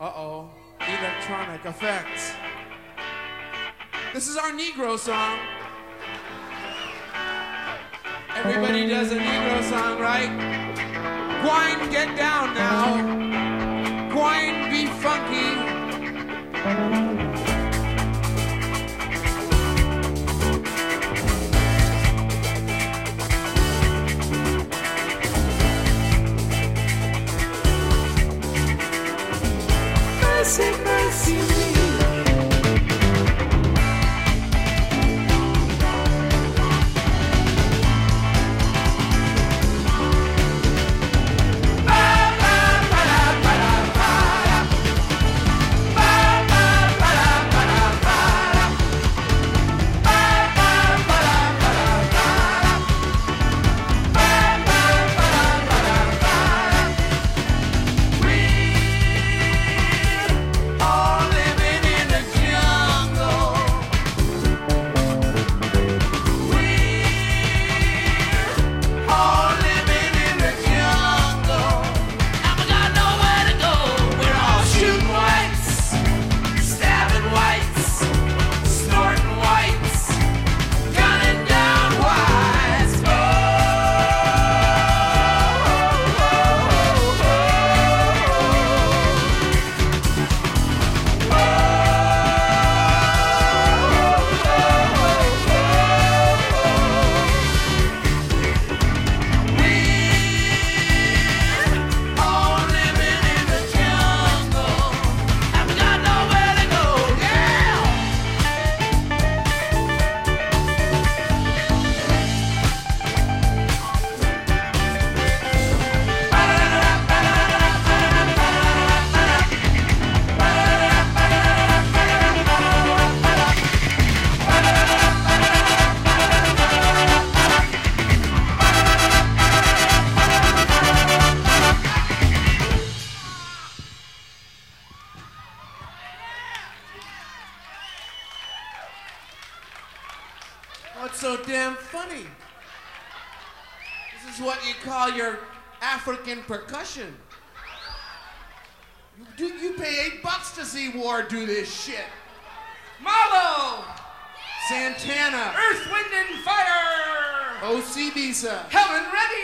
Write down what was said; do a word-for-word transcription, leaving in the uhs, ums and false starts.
Uh-oh. Electronic effects. This is our Negro song. Everybody does a Negro song, right? Gwine, get down now. Gwine, be funky. Mercy, mercy me. What's so damn funny? This is what you call your African percussion. You, do, you pay eight bucks to see War do this shit. Marlo! Santana. Earth, Wind, and Fire! O C Bisa. Helen Reddy!